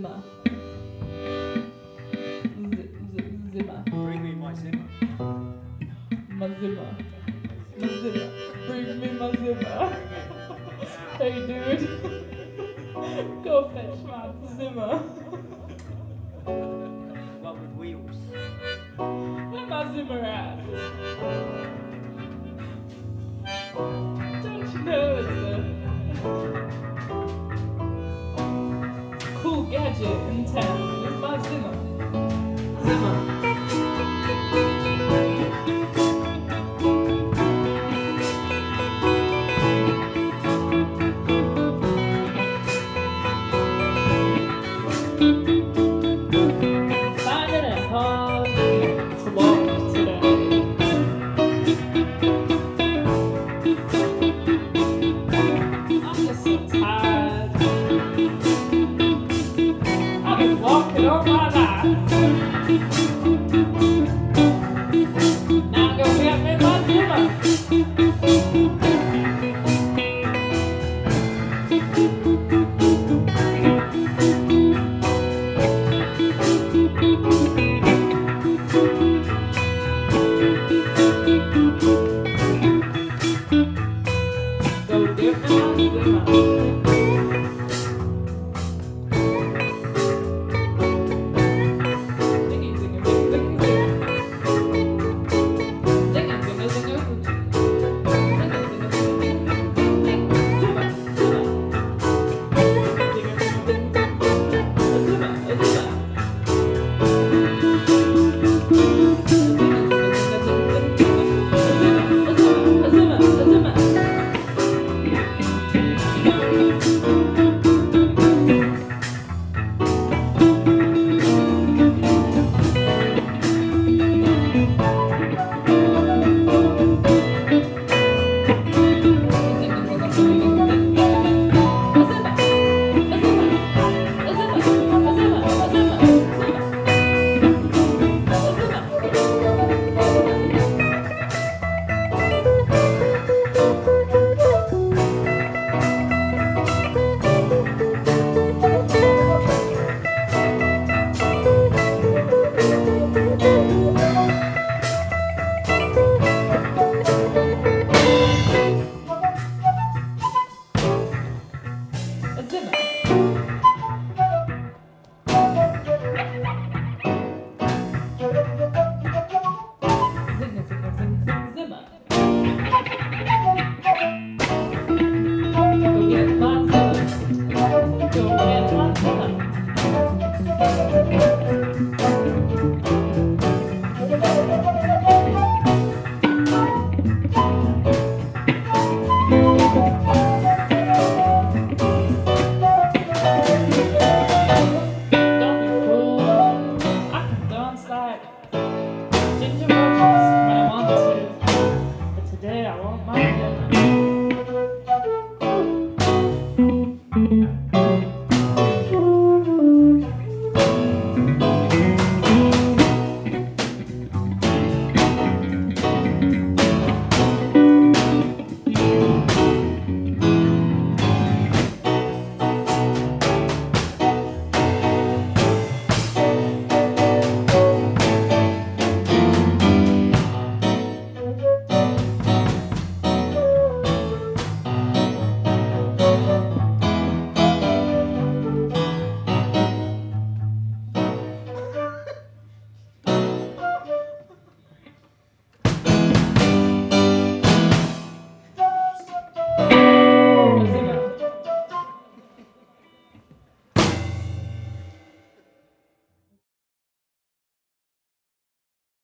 Zimmer. Zimmer. Bring me my Zimmer. My Zimmer. My Zimmer. Bring me my Zimmer. Hey dude. Go fetch my Zimmer. One with wheels. Where my Zimmer at? Don't you know it's a cool gadget in town? It's my Zimmer. Zimmer. Finding it hard to walk today. I'm just so tired. I've been walking all my life. Now go get me my Zimmer. Go get me my Zimmer.